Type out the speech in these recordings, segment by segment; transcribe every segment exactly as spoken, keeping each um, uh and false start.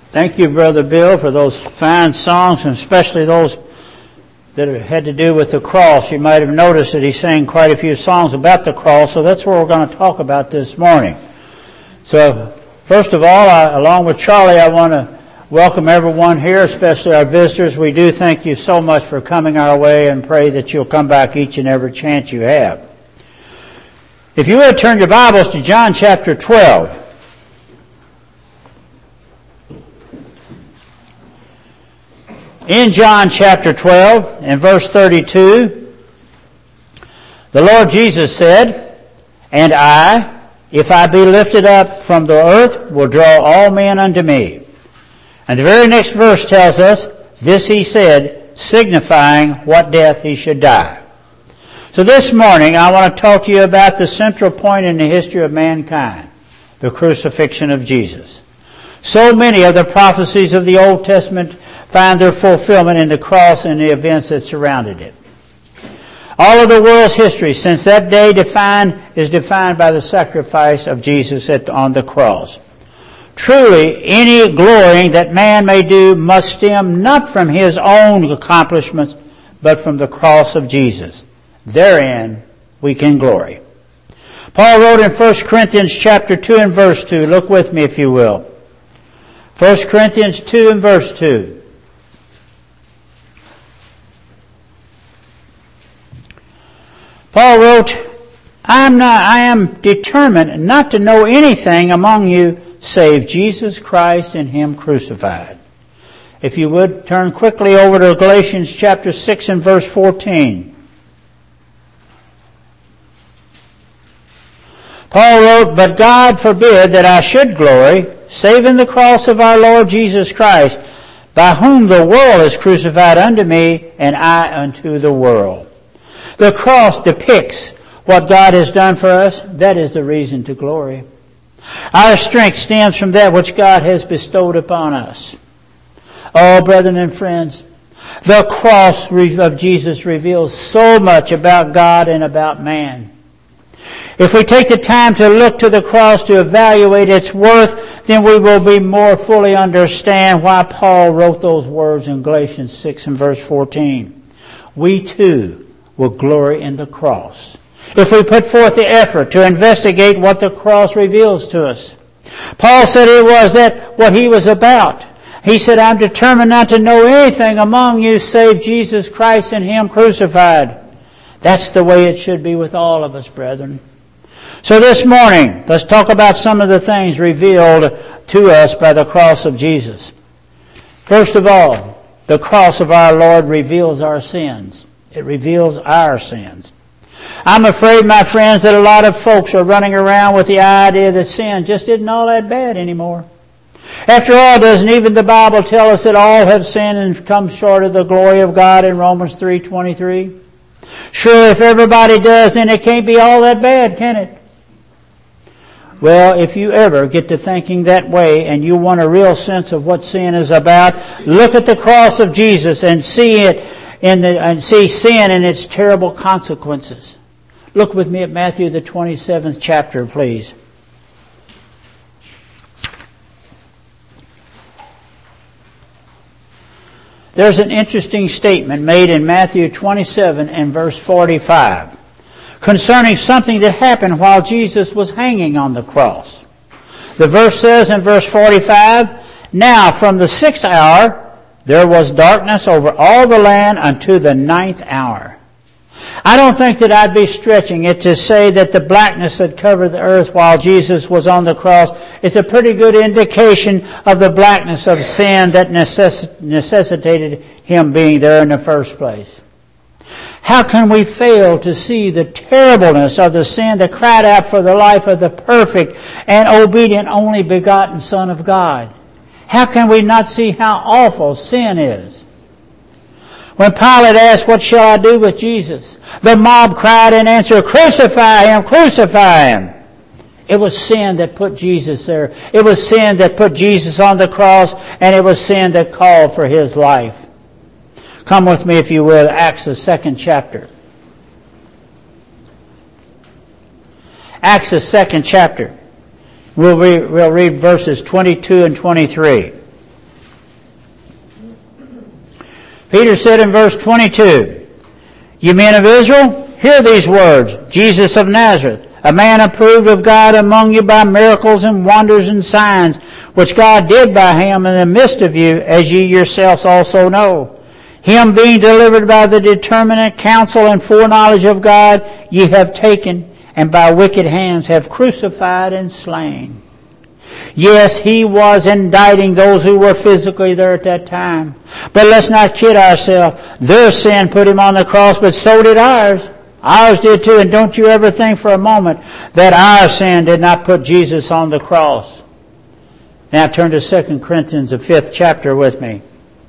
Thank you, Brother Bill, for those fine songs, and especially those that had to do with the cross. You might have noticed that he sang quite a few songs about the cross, so that's what we're going to talk about this morning. So, first of all, I, along with Charlie, I want to welcome everyone here, especially our visitors. We do thank you so much for coming our way and pray that you'll come back each and every chance you have. If you would turn your Bibles to John chapter twelve. In John chapter twelve and verse thirty-two, the Lord Jesus said, "And I, if I be lifted up from the earth, will draw all men unto me." And the very next verse tells us, "This he said, signifying what death he should die." So this morning I want to talk to you about the central point in the history of mankind, the crucifixion of Jesus. So many of the prophecies of the Old Testament find their fulfillment in the cross and the events that surrounded it. All of the world's history since that day defined is defined by the sacrifice of Jesus at, on the cross. Truly, any glorying that man may do must stem not from his own accomplishments, but from the cross of Jesus. Therein we can glory. Paul wrote in First Corinthians chapter two and verse two. Look with me if you will. First Corinthians two and verse two. Paul wrote, I am, not, I am determined not to know anything among you save Jesus Christ and Him crucified. If you would, turn quickly over to Galatians chapter six and verse fourteen. Paul wrote, But God forbid that I should glory, save in the cross of our Lord Jesus Christ, by whom the world is crucified unto me, and I unto the world. The cross depicts what God has done for us. That is the reason to glory. Our strength stems from that which God has bestowed upon us. Oh, brethren and friends, the cross of Jesus reveals so much about God and about man. If we take the time to look to the cross to evaluate its worth, then we will be more fully understand why Paul wrote those words in Galatians six and verse fourteen. We too will glory in the cross if we put forth the effort to investigate what the cross reveals to us. Paul said it was that what he was about. He said, I'm determined not to know anything among you save Jesus Christ and Him crucified. That's the way it should be with all of us, brethren. So this morning, let's talk about some of the things revealed to us by the cross of Jesus. First of all, the cross of our Lord reveals our sins. It reveals our sins. I'm afraid, my friends, that a lot of folks are running around with the idea that sin just isn't all that bad anymore. After all, doesn't even the Bible tell us that all have sinned and come short of the glory of God in Romans three twenty-three? Sure, if everybody does, then it can't be all that bad, can it? Well, if you ever get to thinking that way and you want a real sense of what sin is about, look at the cross of Jesus and see it in the, and see sin and its terrible consequences. Look with me at Matthew the twenty-seventh chapter, please. There's an interesting statement made in Matthew twenty-seven and verse forty-five concerning something that happened while Jesus was hanging on the cross. The verse says in verse forty-five, Now from the sixth hour there was darkness over all the land unto the ninth hour. I don't think that I'd be stretching it to say that the blackness that covered the earth while Jesus was on the cross is a pretty good indication of the blackness of sin that necess- necessitated Him being there in the first place. How can we fail to see the terribleness of the sin that cried out for the life of the perfect and obedient only begotten Son of God? How can we not see how awful sin is? When Pilate asked, What shall I do with Jesus? The mob cried in answer, Crucify Him, crucify Him. It was sin that put Jesus there. It was sin that put Jesus on the cross, and it was sin that called for His life. Come with me, if you will, Acts the second chapter. Acts the second chapter. We'll read, we'll read verses twenty-two and twenty-three. Peter said in verse twenty-two, "You men of Israel, hear these words. Jesus of Nazareth, a man approved of God among you by miracles and wonders and signs, which God did by him in the midst of you, as ye yourselves also know. Him being delivered by the determinate counsel and foreknowledge of God, ye have taken, and by wicked hands have crucified and slain." Yes, he was indicting those who were physically there at that time. But let's not kid ourselves. Their sin put him on the cross, but so did ours. Ours did too, and don't you ever think for a moment that our sin did not put Jesus on the cross. Now turn to Second Corinthians, the fifth chapter with me.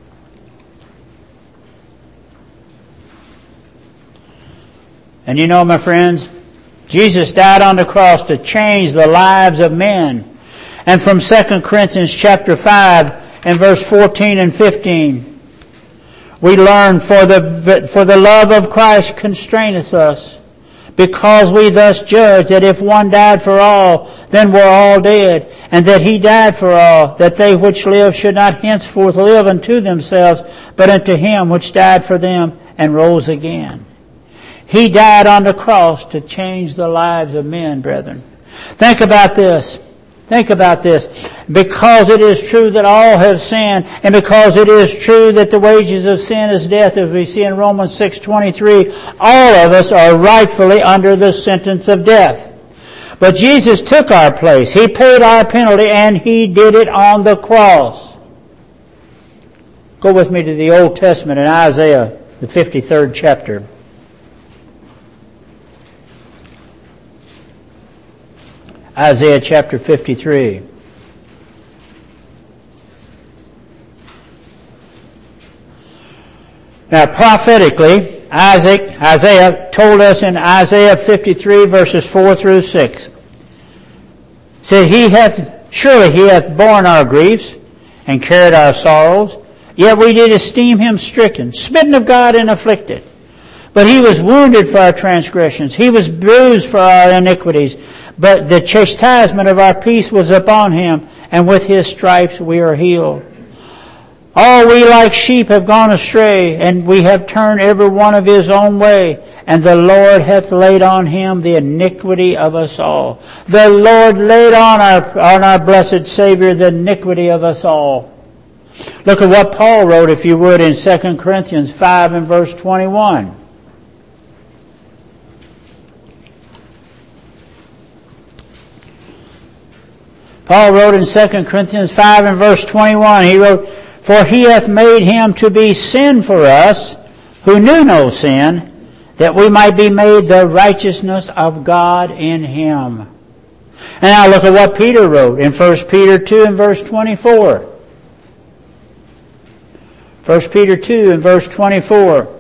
And you know, my friends, Jesus died on the cross to change the lives of men. And from Second Corinthians chapter five and verse fourteen and fifteen, we learn, for the, for the love of Christ constraineth us, because we thus judge that if one died for all, then we're all dead, and that he died for all, that they which live should not henceforth live unto themselves, but unto him which died for them and rose again. He died on the cross to change the lives of men, brethren. Think about this. Think about this. Because it is true that all have sinned, and because it is true that the wages of sin is death, as we see in Romans six twenty-three, all of us are rightfully under the sentence of death. But Jesus took our place. He paid our penalty, and He did it on the cross. Go with me to the Old Testament in Isaiah, the fifty-third chapter. Isaiah chapter fifty-three. Now prophetically, Isaac, Isaiah told us in Isaiah fifty-three verses four through six. Said, He hath, surely He hath borne our griefs and carried our sorrows, yet we did esteem Him stricken, smitten of God and afflicted. But He was wounded for our transgressions, He was bruised for our iniquities. But the chastisement of our peace was upon Him, and with His stripes we are healed. All we like sheep have gone astray, and we have turned every one of his own way. And the Lord hath laid on Him the iniquity of us all. The Lord laid on our, on our blessed Savior the iniquity of us all. Look at what Paul wrote, if you would, in Second Corinthians five and verse twenty-one. Paul wrote in Second Corinthians five and verse twenty-one, he wrote, For He hath made Him to be sin for us, who knew no sin, that we might be made the righteousness of God in Him. And now look at what Peter wrote in First Peter two and verse twenty-four. First Peter two and verse twenty-four.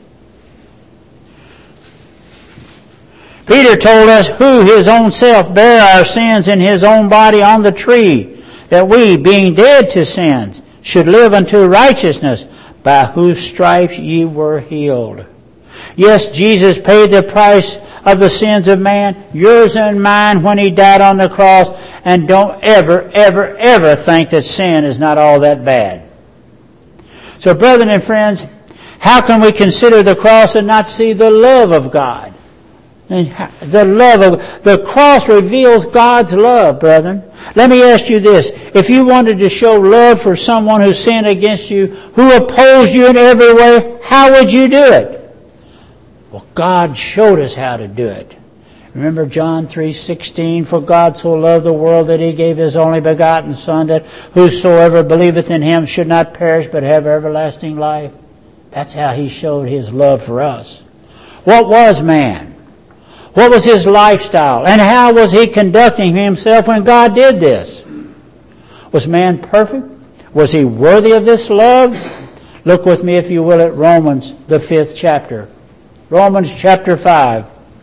Peter told us who His own self bare our sins in His own body on the tree, that we, being dead to sins, should live unto righteousness, by whose stripes ye were healed. Yes, Jesus paid the price of the sins of man, yours and mine, when He died on the cross. And don't ever, ever, ever think that sin is not all that bad. So, brethren and friends, how can we consider the cross and not see the love of God? And the love of the cross reveals God's love, brethren. Let me ask you this. If you wanted to show love for someone who sinned against you, who opposed you in every way, how would you do it? Well, God showed us how to do it. Remember John three sixteen, For God so loved the world that He gave His only begotten Son, that whosoever believeth in Him should not perish but have everlasting life. That's how He showed His love for us. What was man? What was his lifestyle? And how was he conducting himself when God did this? Was man perfect? Was he worthy of this love? Look with me, if you will, at Romans, the fifth chapter. Romans chapter five.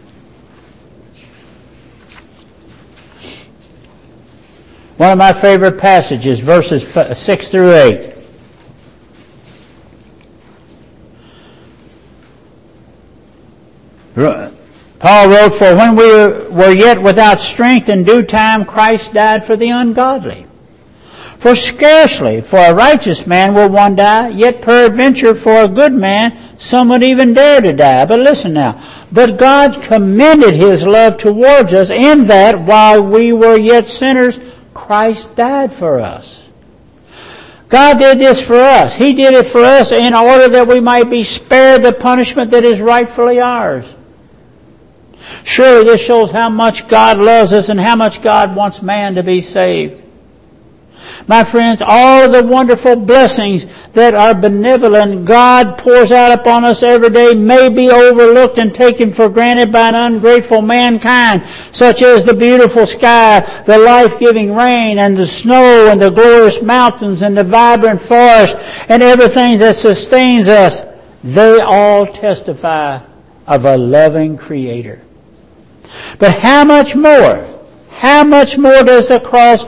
One of my favorite passages, verses six through eight. Paul wrote, For when we were yet without strength, in due time Christ died for the ungodly. For scarcely for a righteous man will one die, yet peradventure for a good man some would even dare to die. But listen now. But God commended his love towards us in that while we were yet sinners, Christ died for us. God did this for us. He did it for us in order that we might be spared the punishment that is rightfully ours. Surely this shows how much God loves us and how much God wants man to be saved. My friends, all of the wonderful blessings that our benevolent God pours out upon us every day may be overlooked and taken for granted by an ungrateful mankind, such as the beautiful sky, the life-giving rain, and the snow, and the glorious mountains, and the vibrant forest, and everything that sustains us. They all testify of a loving Creator. But how much more, how much more does the cross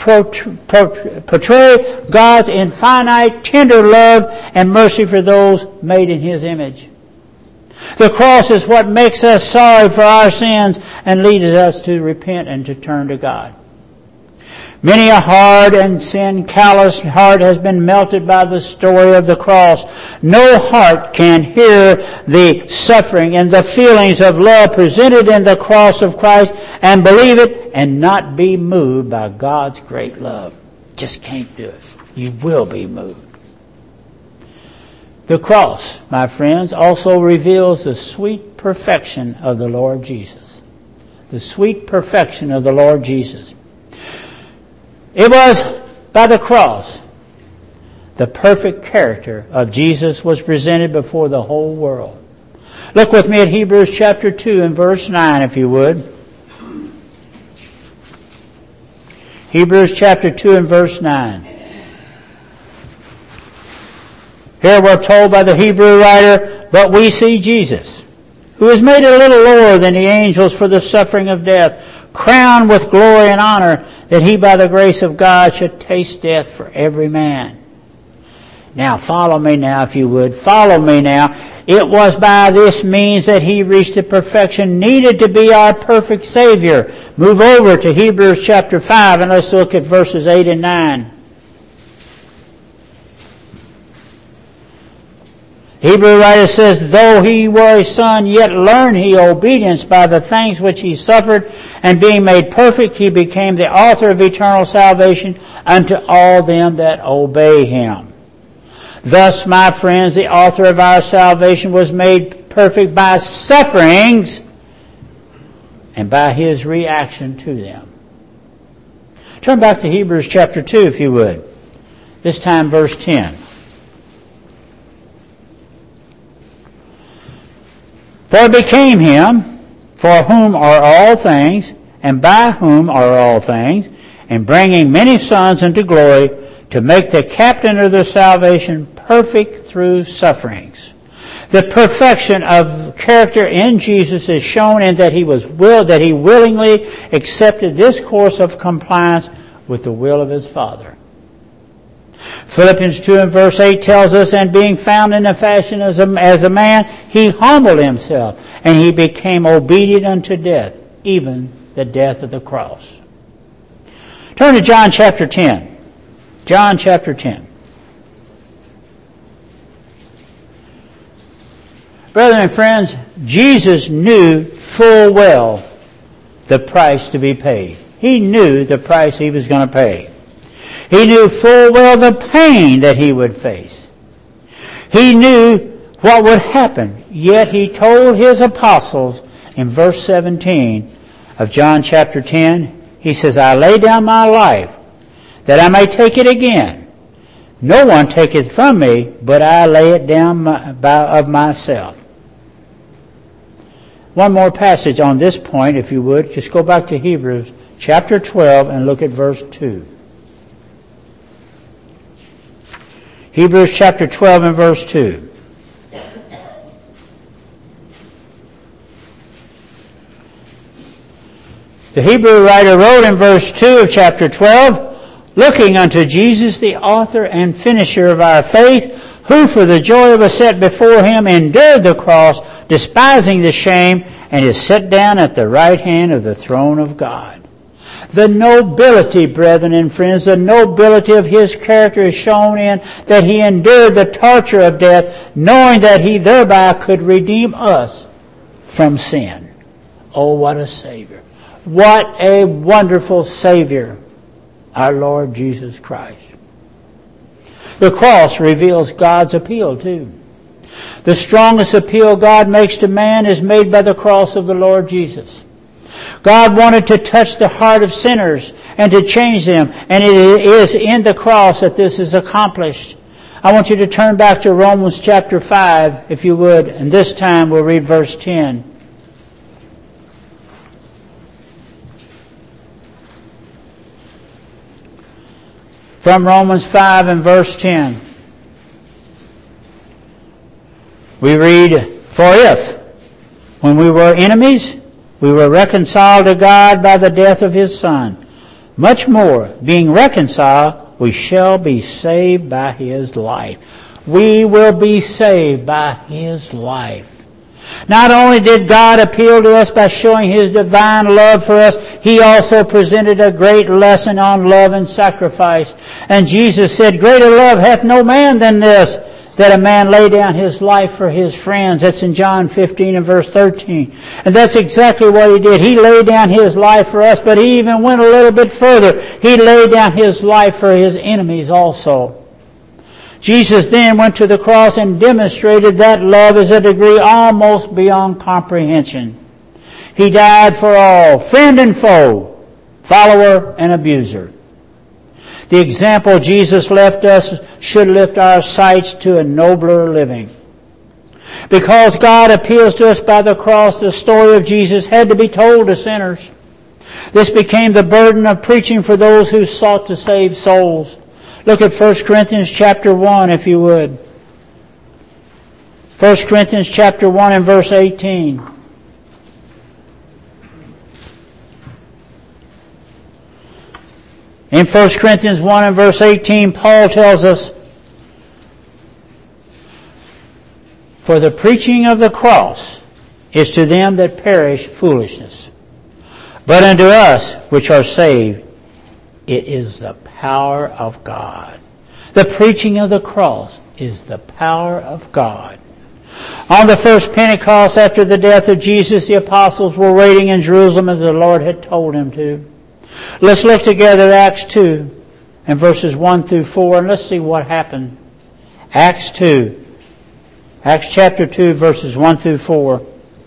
portray God's infinite, tender love and mercy for those made in His image? The cross is what makes us sorry for our sins and leads us to repent and to turn to God. Many a hard and sin-calloused heart has been melted by the story of the cross. No heart can hear the suffering and the feelings of love presented in the cross of Christ and believe it and not be moved by God's great love. Just can't do it. You will be moved. The cross, my friends, also reveals the sweet perfection of the Lord Jesus. The sweet perfection of the Lord Jesus. It was by the cross the perfect character of Jesus was presented before the whole world. Look with me at Hebrews chapter two and verse nine, if you would. Hebrews chapter two and verse nine. Here we're told by the Hebrew writer, but we see Jesus, who is made a little lower than the angels for the suffering of death, crowned with glory and honor, that he by the grace of God should taste death for every man. Now follow me now, if you would. Follow me now. It was by this means that he reached the perfection needed to be our perfect Savior. Move over to Hebrews chapter five and let's look at verses eight and nine. Hebrew writer says, though he were a son, yet learned he obedience by the things which he suffered, and being made perfect, he became the author of eternal salvation unto all them that obey him. Thus, my friends, the author of our salvation was made perfect by sufferings and by his reaction to them. Turn back to Hebrews chapter two, if you would. This time verse ten. For it became him, for whom are all things, and by whom are all things, and bringing many sons into glory, to make the captain of their salvation perfect through sufferings. The perfection of character in Jesus is shown in that he was will that he willingly accepted this course of compliance with the will of his Father. Philippians two and verse eight tells us, and being found in the fashion as a, as a man, he humbled himself, and he became obedient unto death, even the death of the cross. Turn to John chapter ten. John chapter ten. Brethren and friends, Jesus knew full well the price to be paid. He knew the price he was going to pay. He knew full well the pain that he would face. He knew what would happen. Yet he told his apostles in verse seventeen of John chapter ten, he says, I lay down my life that I may take it again. No one taketh from me, but I lay it down by, of myself. One more passage on this point, if you would. Just go back to Hebrews chapter twelve and look at verse two. Hebrews chapter twelve and verse two. The Hebrew writer wrote in verse two of chapter twelve, looking unto Jesus, the author and finisher of our faith, who for the joy that was set before him endured the cross, despising the shame, and is set down at the right hand of the throne of God. The nobility, brethren and friends, the nobility of His character is shown in that He endured the torture of death, knowing that He thereby could redeem us from sin. Oh, what a Savior. What a wonderful Savior, our Lord Jesus Christ. The cross reveals God's appeal too. The strongest appeal God makes to man is made by the cross of the Lord Jesus. God wanted to touch the heart of sinners and to change them, and it is in the cross that this is accomplished. I want you to turn back to Romans chapter five, if you would, and this time we'll read verse ten. From Romans five and verse ten. We read, "For if, when we were enemies, we were reconciled to God by the death of His Son, much more, being reconciled, we shall be saved by His life." We will be saved by His life. Not only did God appeal to us by showing His divine love for us, He also presented a great lesson on love and sacrifice. And Jesus said, "Greater love hath no man than this, that a man lay down his life for his friends." That's in John fifteen and verse thirteen. And that's exactly what He did. He laid down His life for us, but He even went a little bit further. He laid down His life for His enemies also. Jesus then went to the cross and demonstrated that love is a degree almost beyond comprehension. He died for all, friend and foe, follower and abuser. The example Jesus left us should lift our sights to a nobler living. Because God appeals to us by the cross, the story of Jesus had to be told to sinners. This became the burden of preaching for those who sought to save souls. Look at First Corinthians chapter one, if you would. First Corinthians chapter one and verse eighteen. In First Corinthians one and verse eighteen, Paul tells us, "For the preaching of the cross is to them that perish foolishness, but unto us which are saved it is the power of God." The preaching of the cross is the power of God. On the first Pentecost after the death of Jesus, the apostles were waiting in Jerusalem as the Lord had told them to. Let's look together at Acts two and verses one through four, and let's see what happened. Acts two. Acts chapter two, verses one through four.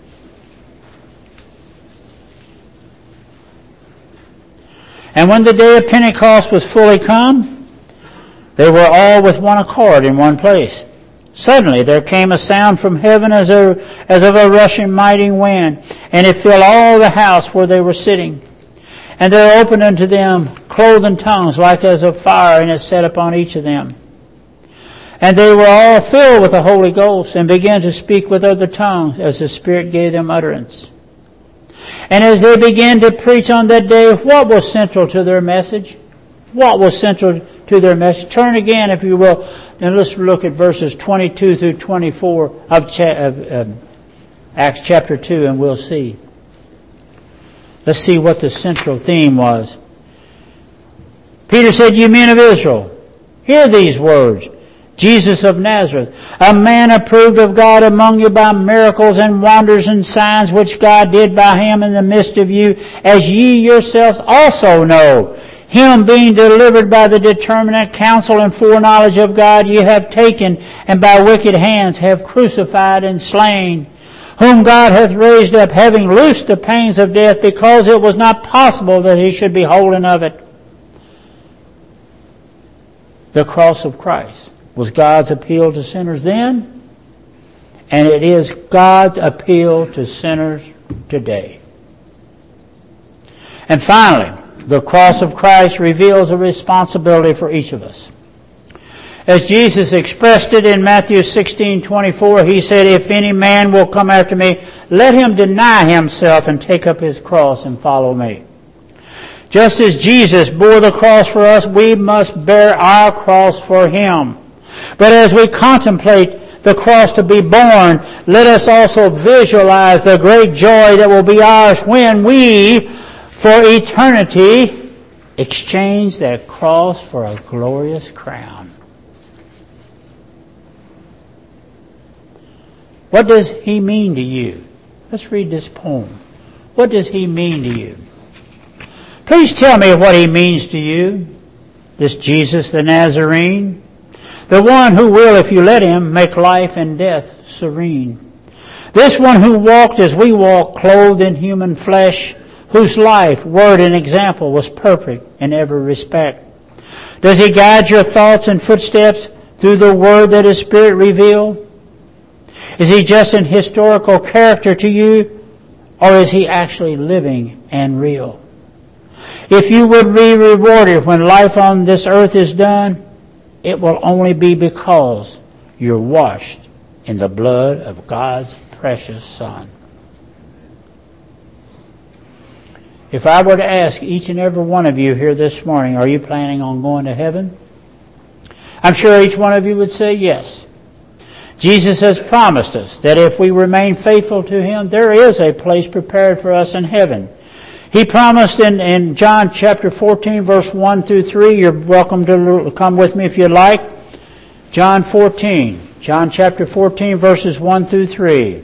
"And when the day of Pentecost was fully come, they were all with one accord in one place. Suddenly there came a sound from heaven as, a, as of a rushing mighty wind, and it filled all the house where they were sitting. And there opened unto them cloven tongues like as of fire, and it sat upon each of them. And they were all filled with the Holy Ghost, and began to speak with other tongues, as the Spirit gave them utterance. And as they began to preach on that day, what was central to their message? What was central to their message? Turn again, if you will, and let's look at verses twenty-two through twenty-four of, cha- of um, Acts chapter two, and we'll see. Let's see what the central theme was. Peter said, "You men of Israel, hear these words. Jesus of Nazareth, a man approved of God among you by miracles and wonders and signs which God did by Him in the midst of you, as ye yourselves also know. Him being delivered by the determinate counsel and foreknowledge of God, ye have taken, and by wicked hands have crucified and slain, whom God hath raised up, having loosed the pains of death, because it was not possible that He should be holden of it." The cross of Christ was God's appeal to sinners then, and it is God's appeal to sinners today. And finally, the cross of Christ reveals a responsibility for each of us. As Jesus expressed it in Matthew sixteen twenty-four, He said, "If any man will come after me, let him deny himself and take up his cross and follow me." Just as Jesus bore the cross for us, we must bear our cross for Him. But as we contemplate the cross to be borne, let us also visualize the great joy that will be ours when we for eternity, exchange that cross for a glorious crown. What does he mean to you? Let's read this poem. What does he mean to you? Please tell me what he means to you, this Jesus the Nazarene, the one who will, if you let him, make life and death serene. This one who walked as we walk, clothed in human flesh, whose life, word, and example was perfect in every respect. Does he guide your thoughts and footsteps through the word that his Spirit revealed? Is he just an historical character to you, or is he actually living and real? If you would be rewarded when life on this earth is done, it will only be because you're washed in the blood of God's precious Son. If I were to ask each and every one of you here this morning, are you planning on going to heaven? I'm sure each one of you would say yes. Jesus has promised us that if we remain faithful to him, there is a place prepared for us in heaven. He promised in, in John chapter fourteen, verse one through three. You're welcome to come with me if you'd like. John fourteen. John chapter fourteen, verses one through three.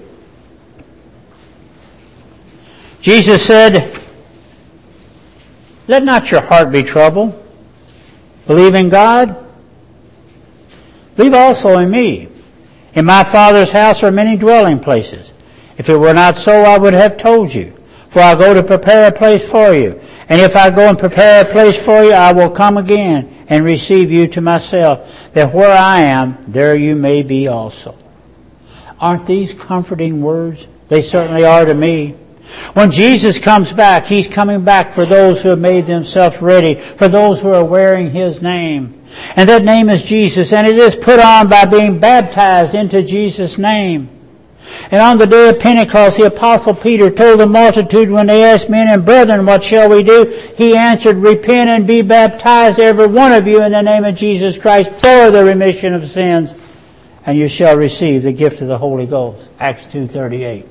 Jesus said, "Let not your heart be troubled. Believe in God. Believe also in me. In my Father's house are many dwelling places. If it were not so, I would have told you. For I go to prepare a place for you. And if I go and prepare a place for you, I will come again and receive you to myself, that where I am, there you may be also." Aren't these comforting words? They certainly are to me. When Jesus comes back, he's coming back for those who have made themselves ready, for those who are wearing his name. And that name is Jesus, and it is put on by being baptized into Jesus' name. And on the day of Pentecost, the Apostle Peter told the multitude when they asked, "Men and brethren, what shall we do?" He answered, "Repent and be baptized, every one of you, in the name of Jesus Christ, for the remission of sins, and you shall receive the gift of the Holy Ghost." Acts two thirty-eight.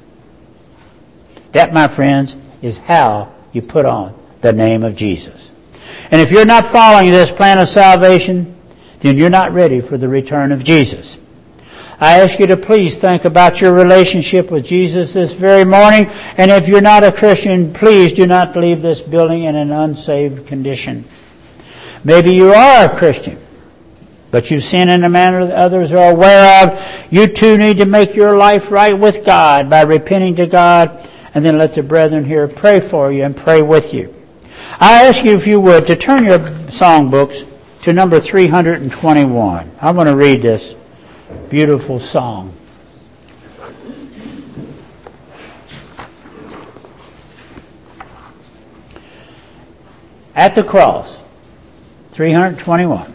That, my friends, is how you put on the name of Jesus. And if you're not following this plan of salvation, then you're not ready for the return of Jesus. I ask you to please think about your relationship with Jesus this very morning. And if you're not a Christian, please do not leave this building in an unsaved condition. Maybe you are a Christian, but you sin in a manner that others are aware of. You too need to make your life right with God by repenting to God, and then let the brethren here pray for you and pray with you. I ask you, if you would, to turn your songbooks to number three hundred twenty-one. I want to read this beautiful song. At the cross, three hundred twenty-one.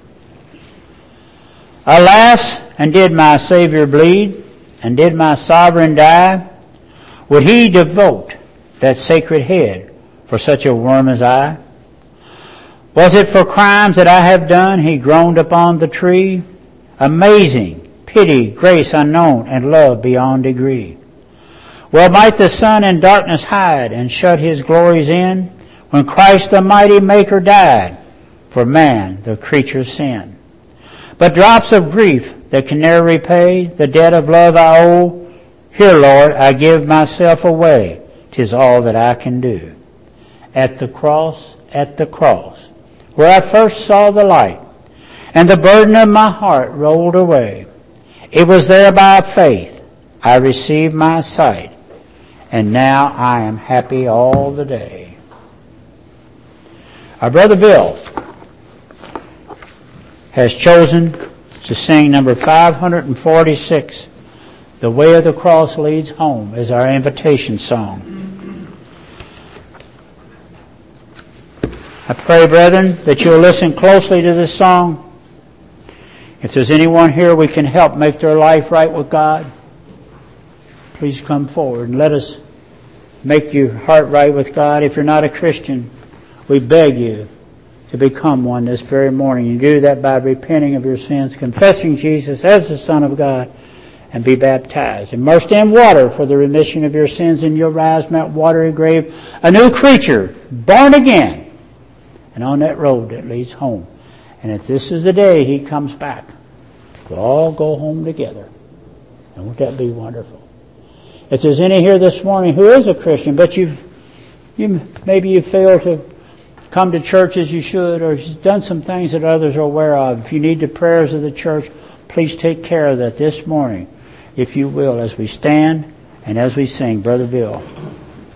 Alas, and did my Savior bleed, and did my Sovereign die? Would he devote that sacred head for such a worm as I? Was it for crimes that I have done he groaned upon the tree? Amazing pity, grace unknown, and love beyond degree. Well might the sun in darkness hide and shut his glories in, when Christ the mighty Maker died for man, the creature's sin. But drops of grief that can ne'er repay the debt of love I owe, here, Lord, I give myself away. 'Tis all that I can do. At the cross, at the cross, where I first saw the light, and the burden of my heart rolled away. It was there by faith I received my sight, and now I am happy all the day. Our brother Bill has chosen to sing number five hundred forty-six, "The Way of the Cross Leads Home," as our invitation song. I pray, brethren, that you'll listen closely to this song. If there's anyone here we can help make their life right with God, please come forward and let us make your heart right with God. If you're not a Christian, we beg you to become one this very morning. You do that by repenting of your sins, confessing Jesus as the Son of God, and be baptized, immersed in water for the remission of your sins, and you'll rise from that watery grave a new creature, born again, and on that road that leads home. And if this is the day He comes back, we'll all go home together. And won't that be wonderful? If there's any here this morning who is a Christian, but you've you maybe you failed to come to church as you should, or you've done some things that others are aware of, if you need the prayers of the church, please take care of that this morning, if you will, as we stand and as we sing. Brother Bill.